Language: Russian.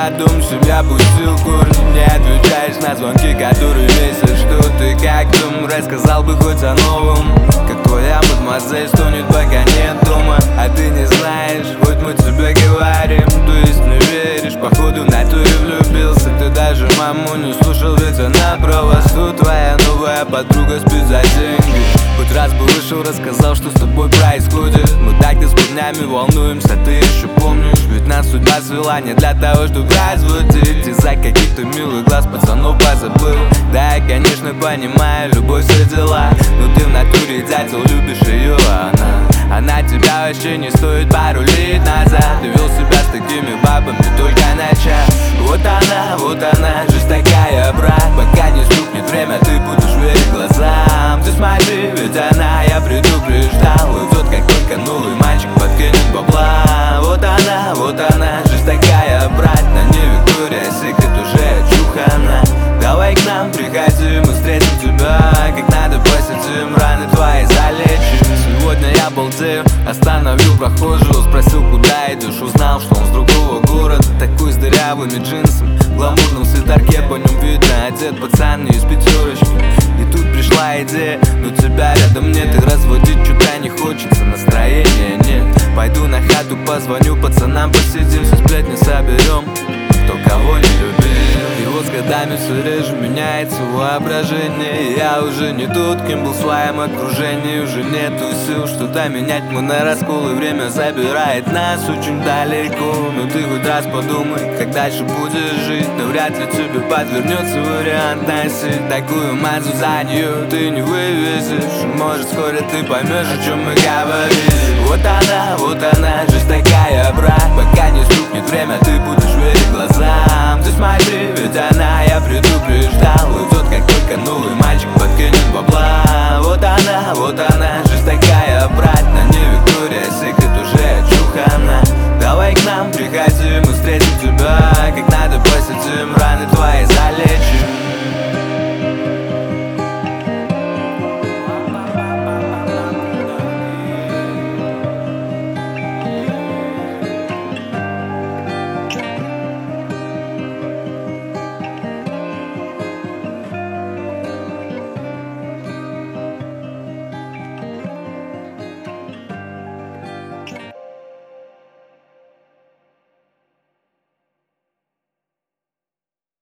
на дом, семья пустил корни. Не отвечаешь на звонки, которые месяц ждут. Ты как там рассказал бы хоть о новом? Как твоя мадемуазель стонет, пока нет дома. А ты не знаешь, хоть мы тебе говорим. То есть не веришь, походу в натуре влюбился. Ты даже маму не слушал, ведь она права. Тут твоя новая подруга спит за деньги. Хоть раз бы вышел, рассказал, что с тобой происходит. Мы так-то с парнями волнуемся, ты еще помнишь? Ведь нас судьба свела не для того, чтобы разводить. Из-за каких-то милых глаз пацанов позабыл. Да, я, конечно, понимаю, любовь все дела. Но ты в натуре дятел, любишь ее, а она тебя вообще не стоит пару лет назад. Ты вел себя с такими бабами только на час. Вот она, жизнь такая, брат. Пока не стукнет время, ты будешь верить глазам. Ты смотри, ведь она, я предупреждал. Уйдет, как только новый мальчик подкинет бабла. Вот она, жизнь такая, брат. На ней Виктория Секрет уже чухана. Давай к нам, приходи, мы встретим тебя. Как надо, посетим, раны твои залечим. Сегодня я балдею, остановил прохожего. Спросил, куда идешь, узнал, что он с другого города. Такой с дырявыми джинсами, в гламурном свитерке. По нем видно, одет пацан из пятерочки. И тут пришла идея, но тебя рядом нет. И разводить что-то не хочется, настроения нет. Пойду на хату, позвоню пацанам, посидим, все сплетни соберем, кто кого не любит. И вот с годами все реже меняется воображение. И я уже не тот, кем был в своем окружении. Уже нету сил что-то менять, мы на раскол. И время забирает нас очень далеко. Но ты хоть раз подумай, как дальше будешь жить. Но вряд ли тебе подвернется вариант носить такую мазу, за нее ты не вывезешь. Может, скоро ты поймешь, о чем мы говорили. Вот она, жизнь такая, брат. Пока не стукнет время, ты будешь верить глазам. Ты смотри, ведь она, я предупреждал. Уйдет, как только новый мальчик под